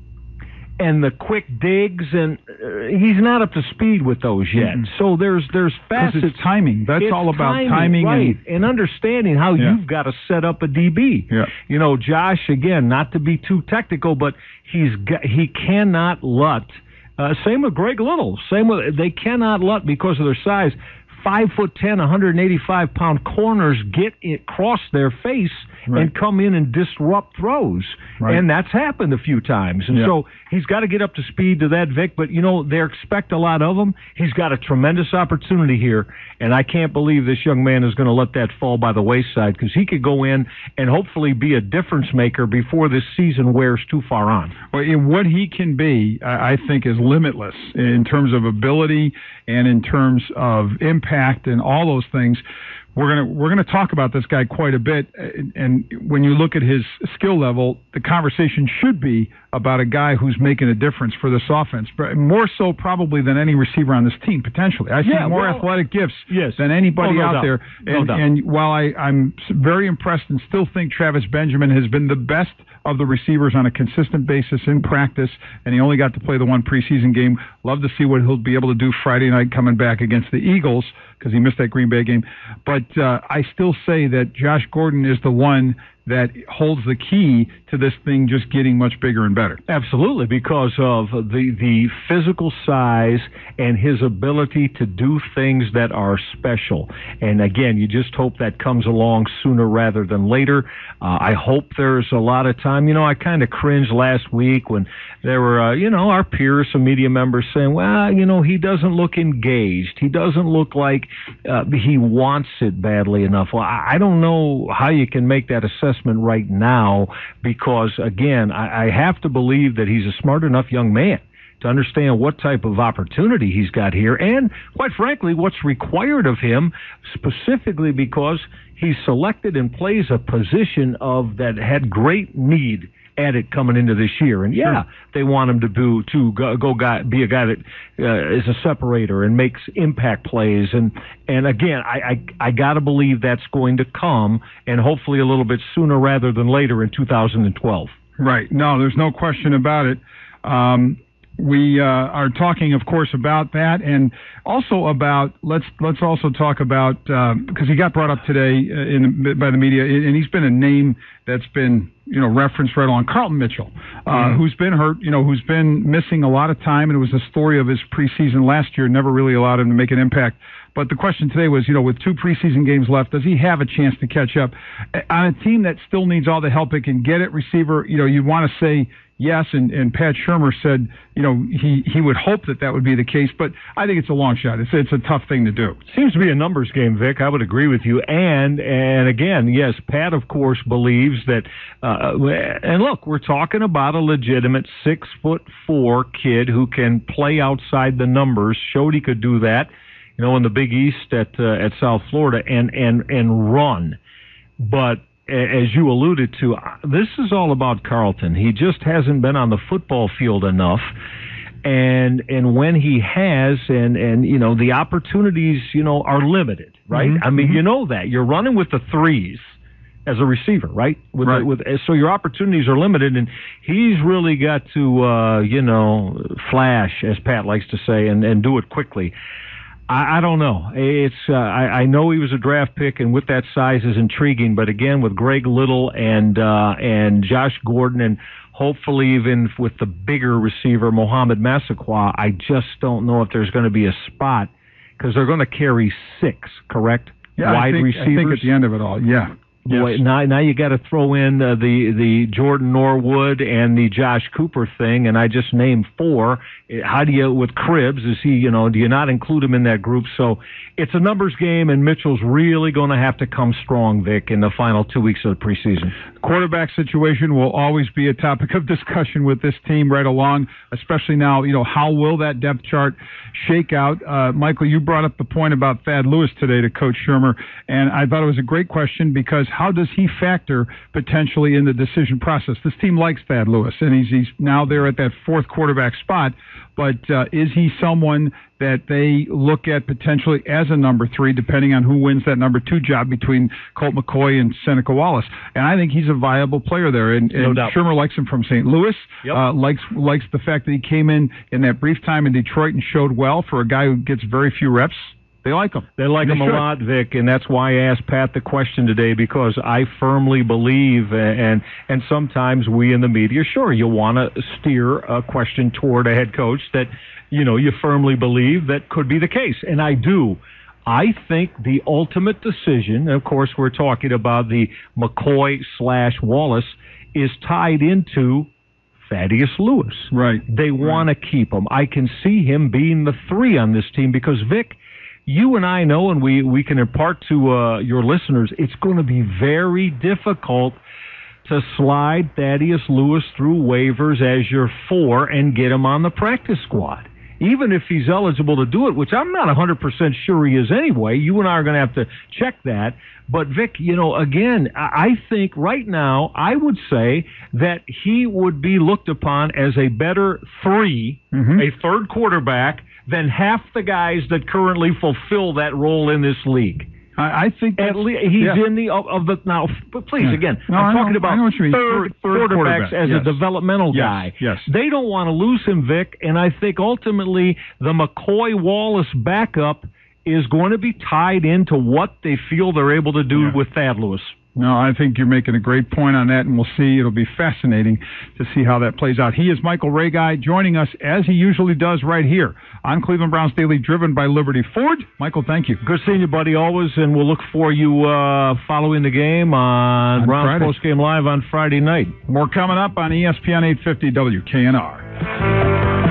and the quick digs, and he's not up to speed with those yet. So there's facets. It's timing. That's all about timing, right? And understanding how you've got to set up a DB. Yeah. You know, Josh, again, not to be too technical, but he cannot let. Same with Greg Little. They cannot let, because of their size, 5'10", 185-pound corners get it across their face and come in and disrupt throws. And that's happened a few times. And so he's got to get up to speed to that, Vic. But, you know, they expect a lot of him. He's got a tremendous opportunity here, and I can't believe this young man is going to let that fall by the wayside, because he could go in and hopefully be a difference maker before this season wears too far on. Well, what he can be, I think, is limitless in terms of ability and in terms of impact and all those things. We're gonna talk about this guy quite a bit, and when you look at his skill level, the conversation should be about a guy who's making a difference for this offense, but more so probably than any receiver on this team, potentially. I see more athletic gifts than anybody out there. And while I'm very impressed and still think Travis Benjamin has been the best of the receivers on a consistent basis in practice, and he only got to play the one preseason game. Love to see what he'll be able to do Friday night coming back against the Eagles, because he missed that Green Bay game. But I still say that Josh Gordon is the one that holds the key to this thing just getting much bigger and better. Absolutely, because of the physical size and his ability to do things that are special. And again, you just hope that comes along sooner rather than later. I hope there's a lot of time. You know, I kind of cringed last week when there were, our peers, some media members saying, well, he doesn't look engaged. He doesn't look like he wants it badly enough. Well, I don't know how you can make that assessment right now, because again, I have to believe that he's a smart enough young man to understand what type of opportunity he's got here, and quite frankly, what's required of him, specifically because he's selected and plays a position that had great need at it coming into this year. And they want him to be a guy that is a separator and makes impact plays. And again, I got to believe that's going to come, and hopefully a little bit sooner rather than later in 2012. Right. No, there's no question about it. We are talking, of course, about that, and also about let's also talk about, because he got brought up today by the media, and he's been a name that's been referenced right along. Carlton Mitchell, who's been hurt, who's been missing a lot of time, and it was a story of his preseason last year, never really allowed him to make an impact. But the question today was, with 2 preseason games left, does he have a chance to catch up on a team that still needs all the help it can get at receiver? You want to say yes, and Pat Shurmur said, he would hope that would be the case, but I think it's a long shot. It's a tough thing to do. Seems to be a numbers game, Vic. I would agree with you. And again, yes, Pat, of course, believes that, and look, we're talking about a legitimate 6'4" kid who can play outside the numbers, showed he could do that, in the Big East at South Florida, and run. But as you alluded to, this is all about Carlton. He just hasn't been on the football field enough. And when he has, and the opportunities, are limited, right? I mean, that. You're running with the threes as a receiver, right? So your opportunities are limited, and he's really got to, flash, as Pat likes to say, and do it quickly. I don't know. It's I know he was a draft pick, and with that size is intriguing. But again, with Greg Little and Josh Gordon, and hopefully even with the bigger receiver Mohamed Massaquoi, I just don't know if there's going to be a spot, because they're going to carry 6, correct? Wide receivers. I think at the end of it all, yeah. Boy, now you got to throw in the Jordan Norwood and the Josh Cooper thing, and I just named 4. How do you, with Cribbs, is he, do you not include him in that group? So it's a numbers game, and Mitchell's really going to have to come strong, Vic, in the final 2 weeks of the preseason. Quarterback situation will always be a topic of discussion with this team right along, especially now, how will that depth chart shake out? Michael, you brought up the point about Thad Lewis today to Coach Shurmur, and I thought it was a great question, because how does he factor potentially in the decision process? This team likes Thad Lewis, and he's now there at that fourth quarterback spot, but is he someone that they look at potentially as a number 3, depending on who wins that number 2 job between Colt McCoy and Seneca Wallace? And I think he's a viable player there. And No doubt. Shermer likes him from St. Louis. Yep. Likes the fact that he came in that brief time in Detroit and showed well for a guy who gets very few reps. They like him. They like him a lot, Vic, and that's why I asked Pat the question today, because I firmly believe, and sometimes we in the media, sure, you want to steer a question toward a head coach that, you firmly believe that could be the case, and I do. I think the ultimate decision, and of course we're talking about the McCoy/Wallace, is tied into Thaddeus Lewis. Right. They want to keep him. I can see him being the 3 on this team because, Vic, you and I know, and we can impart to your listeners, it's going to be very difficult to slide Thaddeus Lewis through waivers as your 4 and get him on the practice squad. Even if he's eligible to do it, which I'm not 100% sure he is anyway. You and I are going to have to check that. But, Vic, again, I think right now I would say that he would be looked upon as a better 3, a third quarterback, than half the guys that currently fulfill that role in this league. I think at least he's in the of the now. But please, again, No, I'm I talking know about what you mean. third quarterbacks as a developmental guy. Yes. They don't want to lose him, Vic, and I think ultimately the McCoy Wallace backup is going to be tied into what they feel they're able to do with Thad Lewis. No, I think you're making a great point on that, and we'll see. It'll be fascinating to see how that plays out. He is Michael Ragai, joining us as he usually does right here on Cleveland Browns Daily, driven by Liberty Ford. Michael, thank you. Good seeing you, buddy, always, and we'll look for you following the game on Browns Post Game Live on Friday night. More coming up on ESPN 850 WKNR.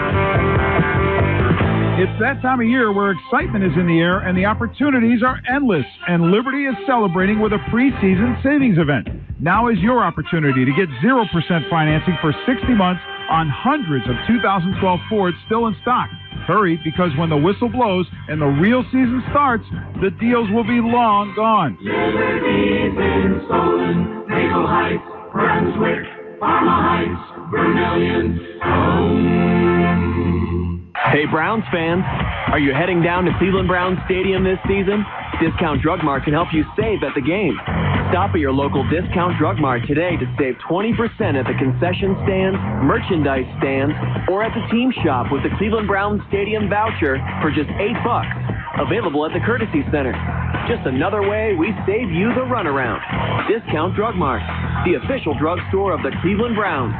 It's that time of year where excitement is in the air and the opportunities are endless, and Liberty is celebrating with a preseason savings event. Now is your opportunity to get 0% financing for 60 months on hundreds of 2012 Fords still in stock. Hurry, because when the whistle blows and the real season starts, the deals will be long gone. Liberty's in Solon, Maple Heights, Brunswick, Parma Heights, Vermillion, Hey, Browns fans, are you heading down to Cleveland Browns Stadium this season? Discount Drug Mart can help you save at the game. Stop at your local Discount Drug Mart today to save 20% at the concession stands, merchandise stands, or at the team shop with the Cleveland Browns Stadium voucher for just $8. Available at the Courtesy Center. Just another way we save you the runaround. Discount Drug Mart, the official drugstore of the Cleveland Browns.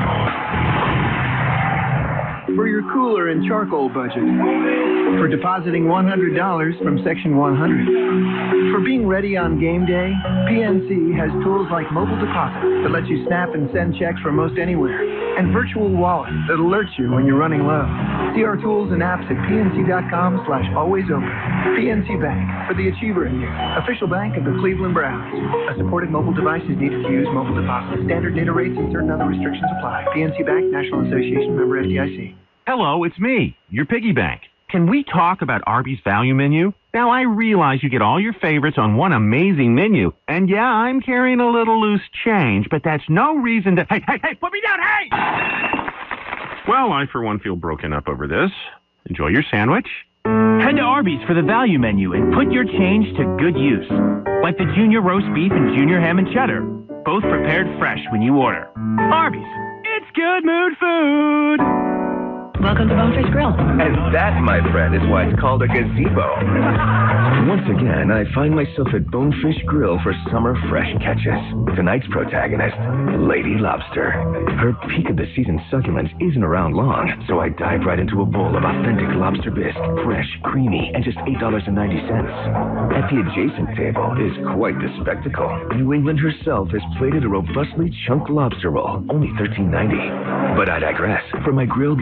For your cooler and charcoal budget. For depositing $100 from Section 100. For being ready on game day, PNC has tools like mobile deposit that lets you snap and send checks from most anywhere, and virtual wallet that alerts you when you're running low. See our tools and apps at pnc.com/alwaysopen. PNC Bank, for the achiever in you. Official bank of the Cleveland Browns. A supported mobile device is needed to use mobile deposit. Standard data rates and certain other restrictions apply. PNC Bank, National Association, member FDIC. Hello, it's me, your piggy bank. Can we talk about Arby's value menu? Now, I realize you get all your favorites on one amazing menu. And yeah, I'm carrying a little loose change, but that's no reason to... Hey, put me down, hey! Well, I, for one, feel broken up over this. Enjoy your sandwich. Head to Arby's for the value menu and put your change to good use. Like the junior roast beef and junior ham and cheddar. Both prepared fresh when you order. Arby's. It's good mood food. Welcome to Bonefish Grill. And that, my friend, is why it's called a gazebo. Once again, I find myself at Bonefish Grill for summer fresh catches. Tonight's protagonist, Lady Lobster. Her peak of the season succulence isn't around long, so I dive right into a bowl of authentic lobster bisque, fresh, creamy, and just $8.90. At the adjacent table is quite the spectacle. New England herself has plated a robustly chunked lobster roll, only $13.90. But I digress. For my grilled lobster and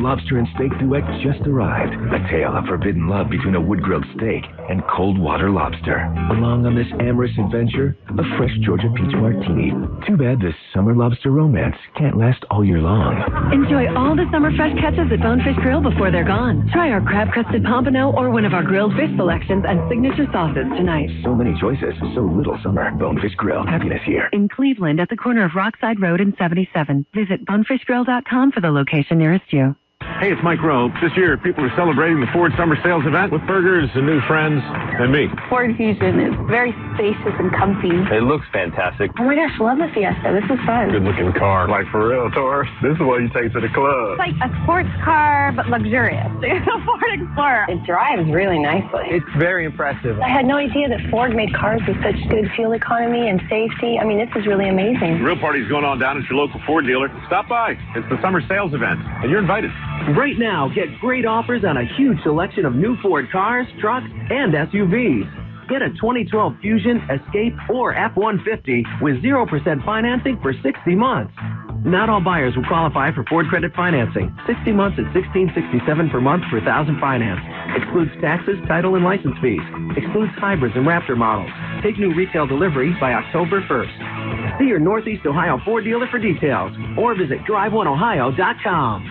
Southern Steak Duet just arrived. A tale of forbidden love between a wood-grilled steak and cold water lobster. Along on this amorous adventure, a fresh Georgia peach martini. Too bad this summer lobster romance can't last all year long. Enjoy all the summer fresh catches at Bonefish Grill before they're gone. Try our crab-crusted pompano or one of our grilled fish selections and signature sauces tonight. So many choices, so little summer. Bonefish Grill. Happiness here. In Cleveland at the corner of Rockside Road and 77. Visit bonefishgrill.com for the location nearest you. Hey, it's Mike Rowe. This year, people are celebrating the Ford Summer Sales Event with burgers and new friends and me. Ford Fusion is very spacious and comfy. It looks fantastic. Oh my gosh, love the Fiesta. This is fun. Good-looking car. Like, for real, Taurus. This is what you take to the club. It's like a sports car, but luxurious. It's a Ford Explorer. It drives really nicely. It's very impressive. I had no idea that Ford made cars with such good fuel economy and safety. I mean, this is really amazing. Real party's going on down at your local Ford dealer. Stop by. It's the Summer Sales Event, and you're invited. Right now, get great offers on a huge selection of new Ford cars, trucks, and SUVs. Get a 2012 Fusion, Escape, or F-150 with 0% financing for 60 months. Not all buyers will qualify for Ford credit financing. 60 months at $1,667 per month for 1,000 finance. Excludes taxes, title, and license fees. Excludes hybrids and Raptor models. Take new retail delivery by October 1st. See your Northeast Ohio Ford dealer for details or visit driveoneohio.com.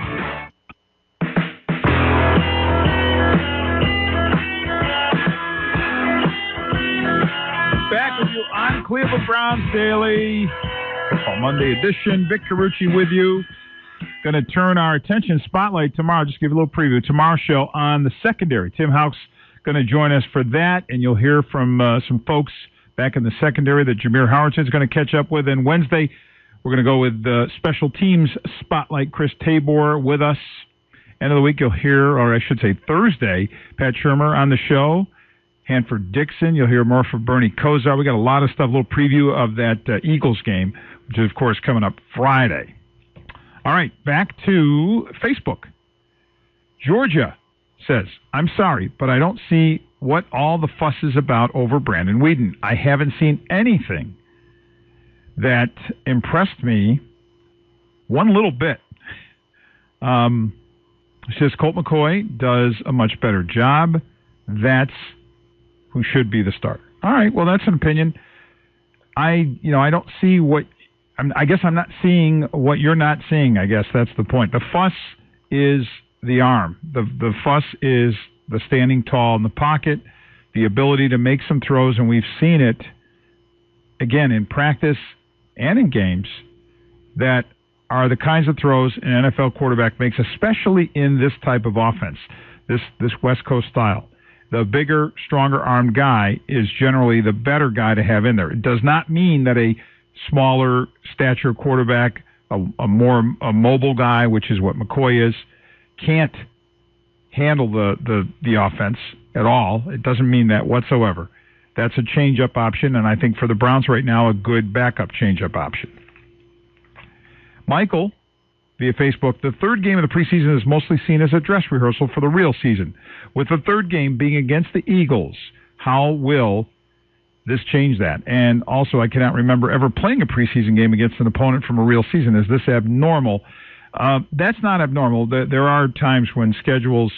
Back with you on Cleveland Browns Daily. Monday edition. Vic Carucci with you. Going to turn our attention spotlight tomorrow. Just give you a little preview. Tomorrow's show on the secondary. Tim Houck's going to join us for that, and you'll hear from some folks back in the secondary that Jameer Howerton's going to catch up with. And Wednesday, we're going to go with special teams spotlight. Chris Tabor with us. End of the week, you'll hear, or I should say Thursday, Pat Shurmur on the show. Hanford Dixon. You'll hear more from Bernie Kosar. We got a lot of stuff, a little preview of that Eagles game, which is, of course, coming up Friday. All right, back to Facebook. Georgia says, I'm sorry, but I don't see what all the fuss is about over Brandon Weeden. I haven't seen anything that impressed me one little bit. Says Colt McCoy does a much better job. That's who should be the starter. All right, well, that's an opinion. I don't see what. I guess I'm not seeing what you're not seeing. I guess that's the point. The fuss is the arm. The fuss is the standing tall in the pocket, the ability to make some throws, and we've seen it again in practice and in games that are the kinds of throws an NFL quarterback makes, especially in this type of offense, this West Coast style. The bigger, stronger armed guy is generally the better guy to have in there. It does not mean that a smaller stature quarterback, a more mobile guy, which is what McCoy is, can't handle the offense at all. It doesn't mean that whatsoever. That's a change-up option, and I think for the Browns right now, a good backup change-up option. Michael, via Facebook, the third game of the preseason is mostly seen as a dress rehearsal for the real season. With the third game being against the Eagles, how will this change that? And also, I cannot remember ever playing a preseason game against an opponent from a real season. Is this abnormal? That's not abnormal. There are times when schedules,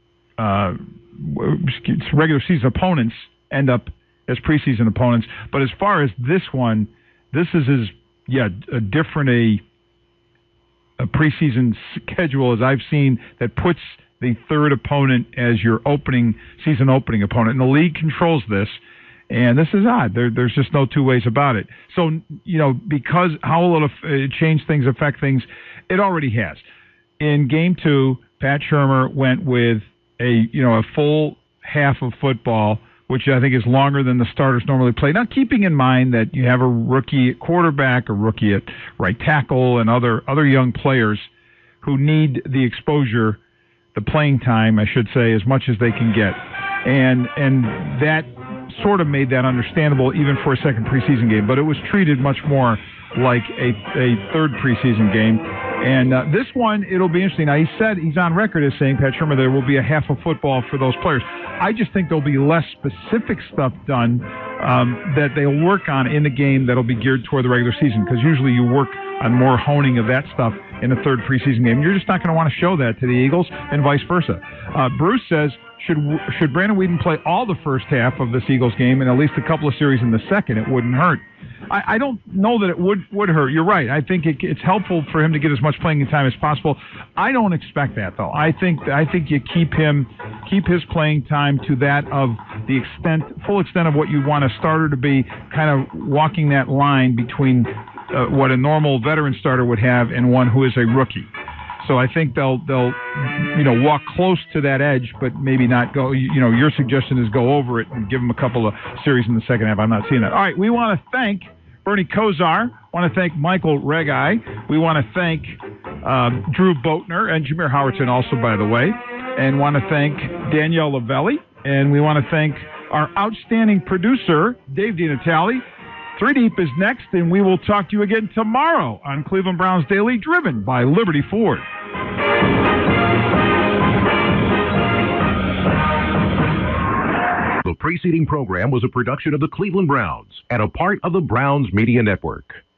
regular season opponents end up as preseason opponents. But as far as this one, this is a different a preseason schedule as I've seen that puts the third opponent as your season opening opponent. And the league controls this, and this is odd. There's just no two ways about it. So, because how will it change things, affect things? It already has. In Game 2, Pat Shurmur went with a full half of football, which I think is longer than the starters normally play. Now, keeping in mind that you have a rookie at quarterback, a rookie at right tackle, and other young players who need the exposure, the playing time, I should say, as much as they can get. And that sort of made that understandable even for a second preseason game, but it was treated much more like a third preseason game. And this one, it'll be interesting. Now, he said, he's on record as saying, Pat Shurmur, there will be a half of football for those players. I just think there'll be less specific stuff done that they'll work on in the game that'll be geared toward the regular season, because usually you work on more honing of that stuff in a third preseason game. You're just not going to want to show that to the Eagles, and vice versa. Bruce says, should Brandon Weeden play all the first half of this Eagles game and at least a couple of series in the second? It wouldn't hurt. I don't know that it would hurt. You're right. I think it's helpful for him to get as much playing time as possible. I don't expect that, though. I think you keep his playing time to that of the full extent of what you want a starter to be, kind of walking that line between what a normal veteran starter would have and one who is a rookie. So I think they'll walk close to that edge, but maybe not go. Your suggestion is go over it and give them a couple of series in the second half. I'm not seeing that. All right, we want to thank Bernie Kosar. Want to thank Michael Regai. We want to thank Drew Boatner and Jameer Howerton also, by the way, and want to thank Danielle Lavelli, and we want to thank our outstanding producer Dave DiNatale. 3 Deep is next, and we will talk to you again tomorrow on Cleveland Browns Daily, driven by Liberty Ford. The preceding program was a production of the Cleveland Browns and a part of the Browns Media Network.